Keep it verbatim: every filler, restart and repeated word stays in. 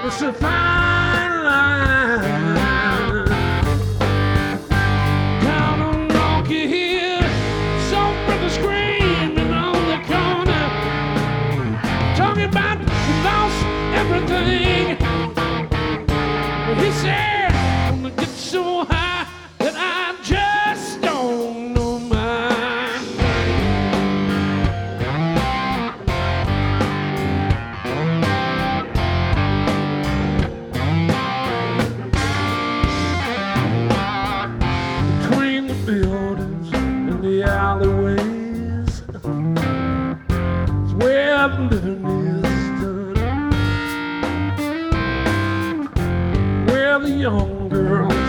It's a fine line. Down on Rocky Hill, some brothers screaming on the corner, talking about he lost everything. He said, I'm gonna get so high that I just don't know mine. Between the buildings and the alleyways is where the living is done, where the young girl